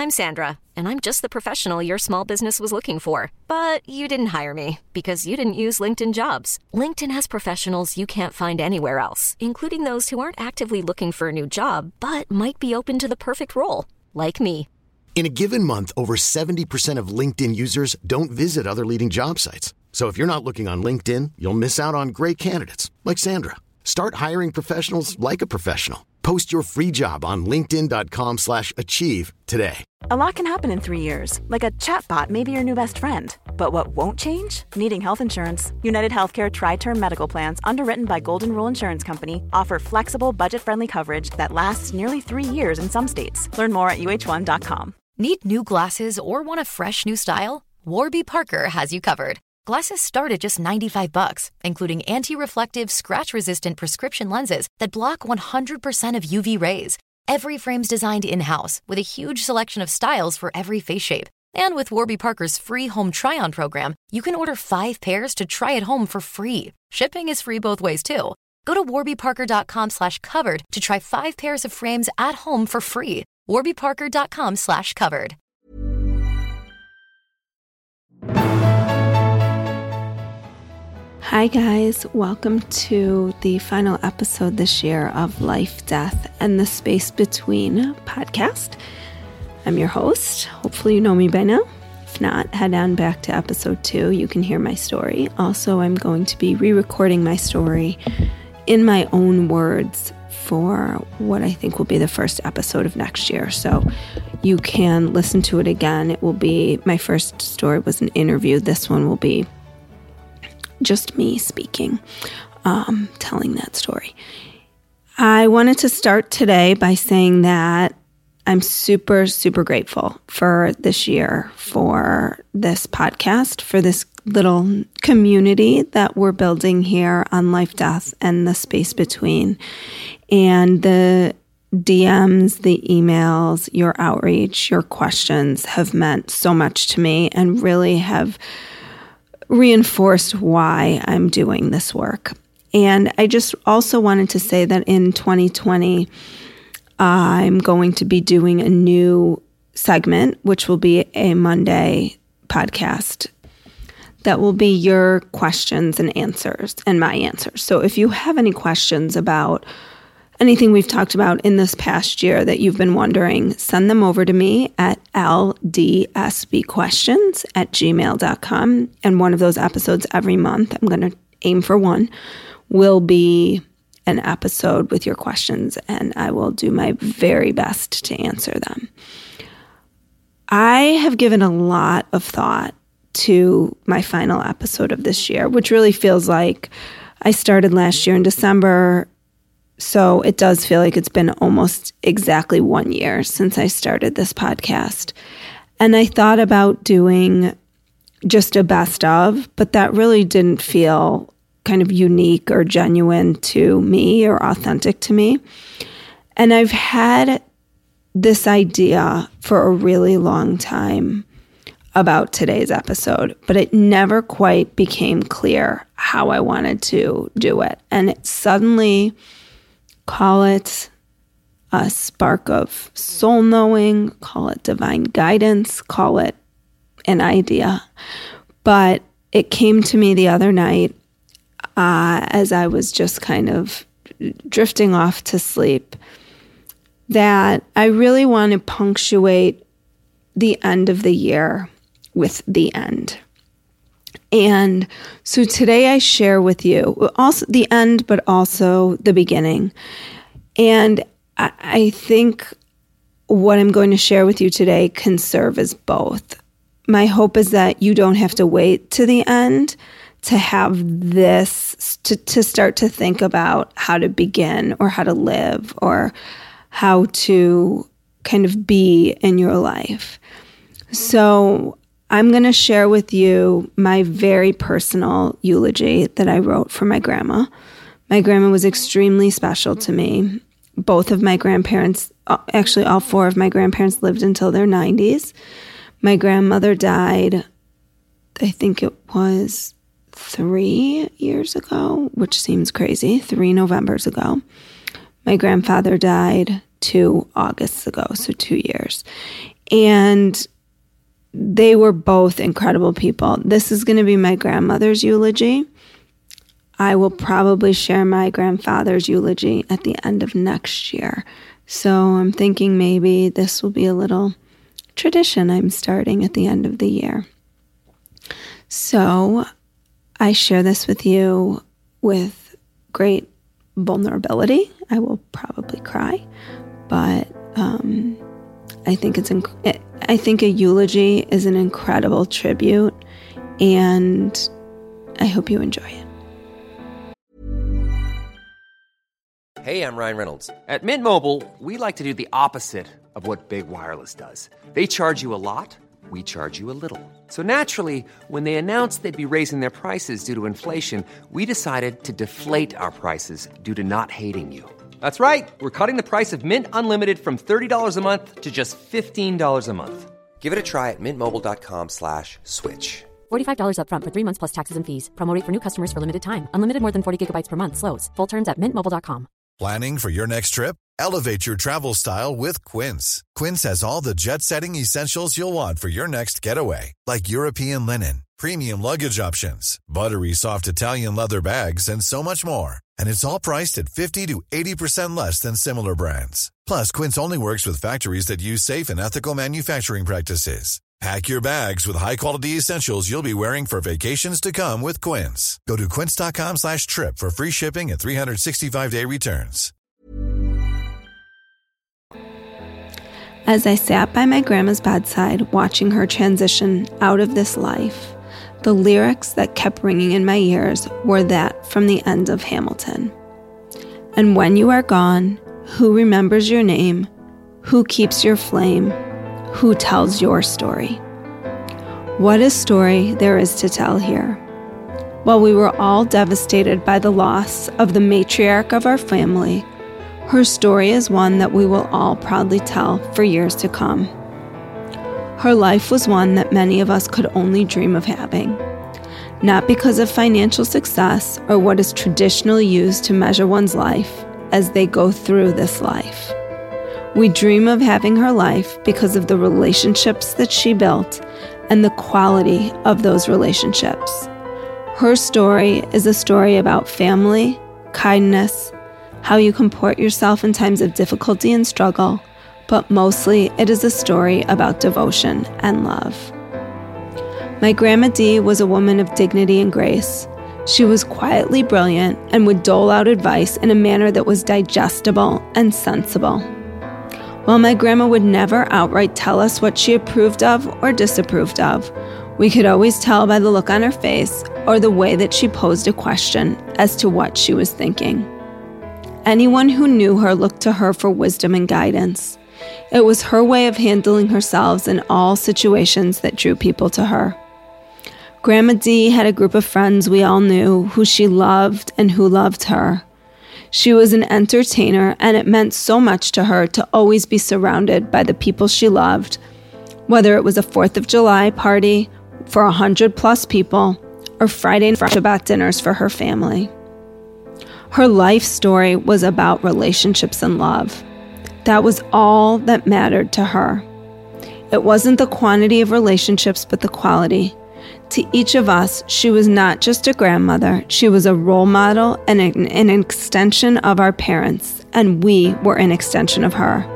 I'm Sandra, and I'm just the professional your small business was looking for. But you didn't hire me because you didn't use LinkedIn Jobs. LinkedIn has professionals you can't find anywhere else, including those who aren't actively looking for a new job, but might be open to the perfect role, like me. In a given month, over 70% of LinkedIn users don't visit other leading job sites. So if you're not looking on LinkedIn, you'll miss out on great candidates like Sandra. Start hiring professionals like a professional. Post your free job on linkedin.com/achieve today. A lot can happen in 3 years, like a chatbot may be your new best friend. But what won't change? Needing health insurance. United Healthcare Tri-Term Medical Plans, underwritten by Golden Rule Insurance Company, offer flexible, budget-friendly coverage that lasts nearly 3 years in some states. Learn more at uh1.com. Need new glasses or want a fresh new style? Warby Parker has you covered. Glasses start at just $95, including anti-reflective, scratch-resistant prescription lenses that block 100% of UV rays. Every frame's designed in-house with a huge selection of styles for every face shape. And with Warby Parker's free home try-on program, you can order 5 pairs to try at home for free. Shipping is free both ways, too. Go to warbyparker.com/covered to try 5 pairs of frames at home for free. warbyparker.com/covered. Hi guys, welcome to the final episode this year of Life, Death, and the Space Between podcast. I'm your host. Hopefully you know me by now. If not, head on back to episode 2. You can hear my story. Also, I'm going to be re-recording my story in my own words for what I think will be the first episode of next year. So you can listen to it again. It will be, my first story was an interview. This one will be just me speaking, telling that story. I wanted to start today by saying that I'm super, super grateful for this year, for this podcast, for this little community that we're building here on Life, Death, and the Space Between. And the DMs, the emails, your outreach, your questions have meant so much to me and really have reinforced why I'm doing this work. And I just also wanted to say that in 2020, I'm going to be doing a new segment, which will be a Monday podcast that will be your questions and answers and my answers. So if you have any questions about anything we've talked about in this past year that you've been wondering, send them over to me at ldsbquestions@gmail.com. And one of those episodes every month, I'm going to aim for one, will be an episode with your questions, and I will do my very best to answer them. I have given a lot of thought to my final episode of this year, which really feels like I started last year in December. So it does feel like it's been almost exactly 1 year since I started this podcast. And I thought about doing just a best of, but that really didn't feel kind of unique or genuine to me or authentic to me. And I've had this idea for a really long time about today's episode, but it never quite became clear how I wanted to do it. And it suddenly, call it a spark of soul knowing, call it divine guidance, call it an idea. But it came to me the other night as I was just kind of drifting off to sleep that I really want to punctuate the end of the year with the end. And so today I share with you also the end, but also the beginning. And I think what I'm going to share with you today can serve as both. My hope is that you don't have to wait to the end to have this, to start to think about how to begin or how to live or how to kind of be in your life. So I'm going to share with you my very personal eulogy that I wrote for my grandma. My grandma was extremely special to me. Both of my grandparents, actually all 4 of my grandparents lived until their 90s. My grandmother died, I think it was 3 years ago, which seems crazy, 3 Novembers ago. My grandfather died 2 Augusts ago, so 2 years. And they were both incredible people. This is going to be my grandmother's eulogy. I will probably share my grandfather's eulogy at the end of next year. So I'm thinking maybe this will be a little tradition I'm starting at the end of the year. So I share this with you with great vulnerability. I will probably cry, but I think a eulogy is an incredible tribute, and I hope you enjoy it. Hey, I'm Ryan Reynolds. At Mint Mobile, we like to do the opposite of what Big Wireless does. They charge you a lot, we charge you a little. So naturally, when they announced they'd be raising their prices due to inflation, we decided to deflate our prices due to not hating you. That's right. We're cutting the price of Mint Unlimited from $30 a month to just $15 a month. Give it a try at mintmobile.com/switch. $45 up front for 3 months plus taxes and fees. Promo rate for new customers for limited time. Unlimited more than 40 gigabytes per month slows. Full terms at mintmobile.com. Planning for your next trip? Elevate your travel style with Quince. Quince has all the jet-setting essentials you'll want for your next getaway, like European linen, premium luggage options, buttery soft Italian leather bags, and so much more. And it's all priced at 50 to 80% less than similar brands. Plus, Quince only works with factories that use safe and ethical manufacturing practices. Pack your bags with high-quality essentials you'll be wearing for vacations to come with Quince. Go to quince.com/trip for free shipping and 365-day returns. As I sat by my grandma's bedside, watching her transition out of this life, the lyrics that kept ringing in my ears were that from the end of Hamilton. And when you are gone, who remembers your name? Who keeps your flame? Who tells your story? What a story there is to tell here. While we were all devastated by the loss of the matriarch of our family, her story is one that we will all proudly tell for years to come. Her life was one that many of us could only dream of having, not because of financial success or what is traditionally used to measure one's life as they go through this life. We dream of having her life because of the relationships that she built and the quality of those relationships. Her story is a story about family, kindness, how you comport yourself in times of difficulty and struggle, but mostly it is a story about devotion and love. My Grandma Dee was a woman of dignity and grace. She was quietly brilliant and would dole out advice in a manner that was digestible and sensible. While my grandma would never outright tell us what she approved of or disapproved of, we could always tell by the look on her face or the way that she posed a question as to what she was thinking. Anyone who knew her looked to her for wisdom and guidance. It was her way of handling herself in all situations that drew people to her. Grandma Dee had a group of friends we all knew who she loved and who loved her. She was an entertainer, and it meant so much to her to always be surrounded by the people she loved, whether it was a 4th of July party for 100+ people or Friday and Shabbat dinners for her family. Her life story was about relationships and love. That was all that mattered to her. It wasn't the quantity of relationships, but the quality. To each of us, she was not just a grandmother, she was a role model and an extension of our parents, and we were an extension of her.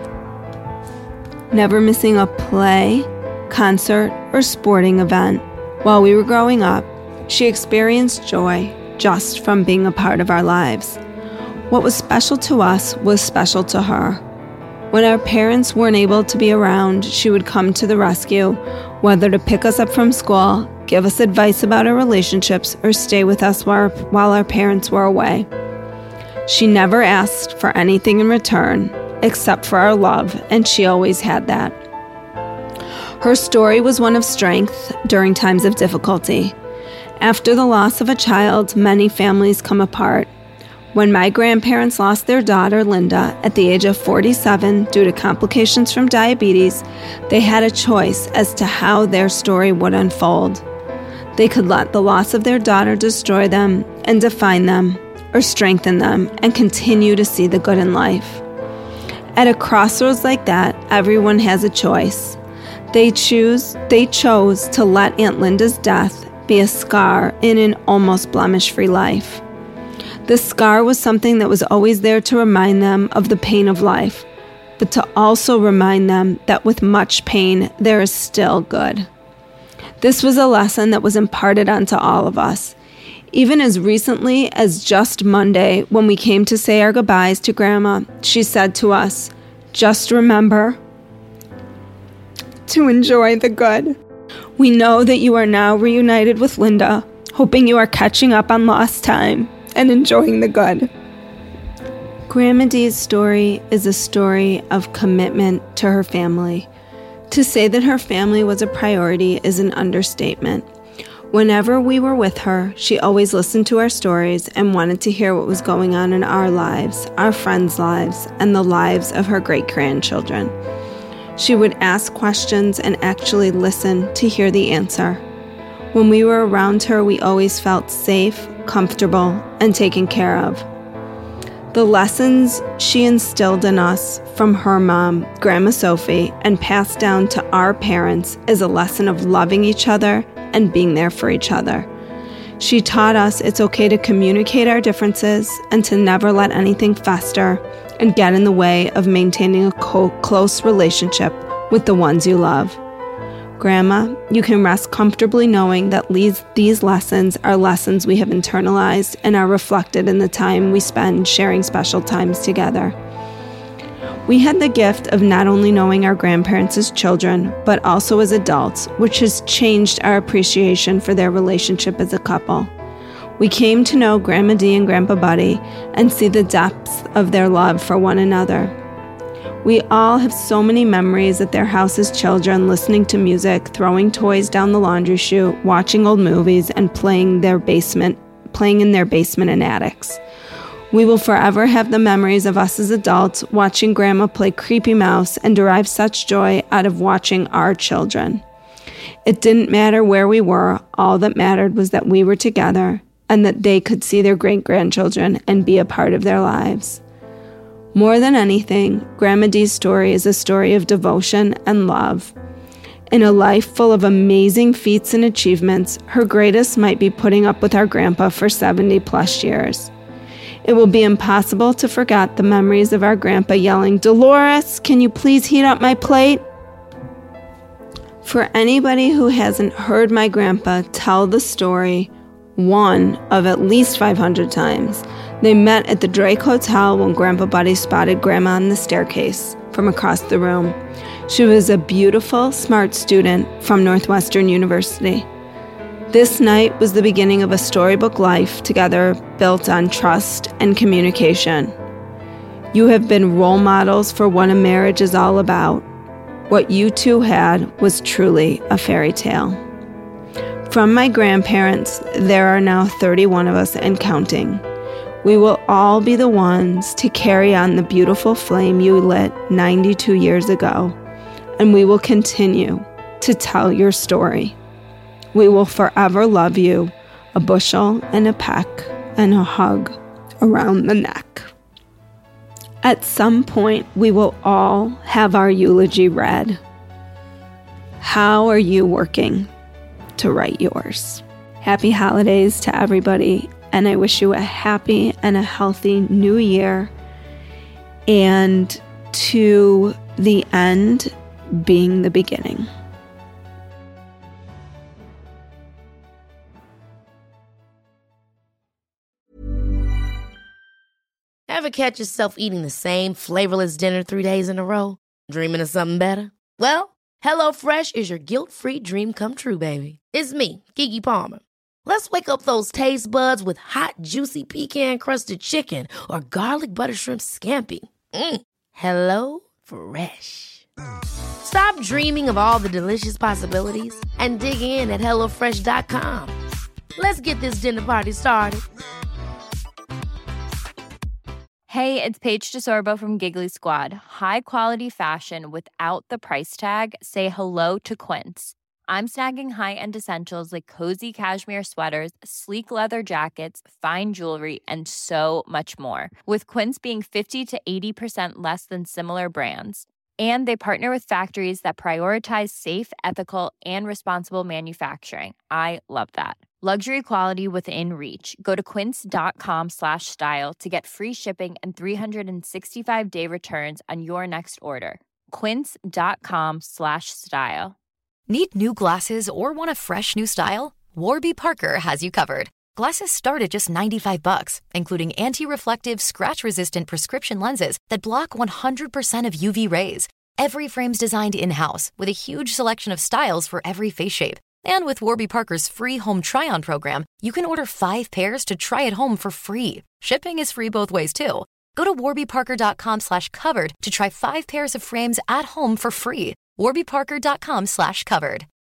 Never missing a play, concert, or sporting event. While we were growing up, she experienced joy just from being a part of our lives. What was special to us was special to her. When our parents weren't able to be around, she would come to the rescue, whether to pick us up from school, give us advice about our relationships, or stay with us while our parents were away. She never asked for anything in return, except for our love, and she always had that. Her story was one of strength during times of difficulty. After the loss of a child, many families come apart. When my grandparents lost their daughter, Linda, at the age of 47 due to complications from diabetes, they had a choice as to how their story would unfold. They could let the loss of their daughter destroy them and define them, or strengthen them and continue to see the good in life. At a crossroads like that, everyone has a choice. They chose to let Aunt Linda's death be a scar in an almost blemish-free life. The scar was something that was always there to remind them of the pain of life, but to also remind them that with much pain, there is still good. This was a lesson that was imparted onto all of us. Even as recently as just Monday, when we came to say our goodbyes to Grandma, she said to us, "Just remember to enjoy the good. We know that you are now reunited with Linda, hoping you are catching up on lost time and enjoying the good." Grandma Dee's story is a story of commitment to her family. To say that her family was a priority is an understatement. Whenever we were with her, she always listened to our stories and wanted to hear what was going on in our lives, our friends' lives, and the lives of her great-grandchildren. She would ask questions and actually listen to hear the answer. When we were around her, we always felt safe, comfortable, and taken care of. The lessons she instilled in us from her mom, Grandma Sophie, and passed down to our parents is a lesson of loving each other and being there for each other. She taught us it's okay to communicate our differences and to never let anything fester and get in the way of maintaining a close relationship with the ones you love. Grandma, you can rest comfortably knowing that these lessons are lessons we have internalized and are reflected in the time we spend sharing special times together. We had the gift of not only knowing our grandparents as children, but also as adults, which has changed our appreciation for their relationship as a couple. We came to know Grandma Dee and Grandpa Buddy and see the depths of their love for one another. We all have so many memories at their house as children, listening to music, throwing toys down the laundry chute, watching old movies, and playing in their basement and attics. We will forever have the memories of us as adults watching Grandma play Creepy Mouse and derive such joy out of watching our children. It didn't matter where we were, all that mattered was that we were together and that they could see their great-grandchildren and be a part of their lives. More than anything, Grandma Dee's story is a story of devotion and love. In a life full of amazing feats and achievements, her greatest might be putting up with our grandpa for 70-plus years. It will be impossible to forget the memories of our grandpa yelling, "Dolores, can you please heat up my plate?" For anybody who hasn't heard my grandpa tell the story one of at least 500 times, they met at the Drake Hotel when Grandpa Buddy spotted Grandma on the staircase from across the room. She was a beautiful, smart student from Northwestern University. This night was the beginning of a storybook life together built on trust and communication. You have been role models for what a marriage is all about. What you two had was truly a fairy tale. From my grandparents, there are now 31 of us and counting. We will all be the ones to carry on the beautiful flame you lit 92 years ago, and we will continue to tell your story. We will forever love you, a bushel and a peck and a hug around the neck. At some point, we will all have our eulogy read. How are you working to write yours? Happy holidays to everybody, and I wish you a happy and a healthy new year, and to the end being the beginning. Ever catch yourself eating the same flavorless dinner 3 days in a row? Dreaming of something better? Well, HelloFresh is your guilt-free dream come true, baby. It's me, Keke Palmer. Let's wake up those taste buds with hot, juicy pecan-crusted chicken or garlic butter shrimp scampi. Hello Fresh. Stop dreaming of all the delicious possibilities and dig in at HelloFresh.com. Let's get this dinner party started. Hey, it's Paige DeSorbo from Giggly Squad. High quality fashion without the price tag. Say hello to Quince. I'm snagging high-end essentials like cozy cashmere sweaters, sleek leather jackets, fine jewelry, and so much more. With Quince being 50 to 80% less than similar brands. And they partner with factories that prioritize safe, ethical, and responsible manufacturing. I love that. Luxury quality within reach. Go to quince.com/style to get free shipping and 365-day returns on your next order. Quince.com/style. Need new glasses or want a fresh new style? Warby Parker has you covered. Glasses start at just $95, including anti-reflective, scratch-resistant prescription lenses that block 100% of UV rays. Every frame's designed in-house with a huge selection of styles for every face shape. And with Warby Parker's free home try-on program, you can order 5 pairs to try at home for free. Shipping is free both ways, too. Go to warbyparker.com/covered to try 5 pairs of frames at home for free. warbyparker.com/covered.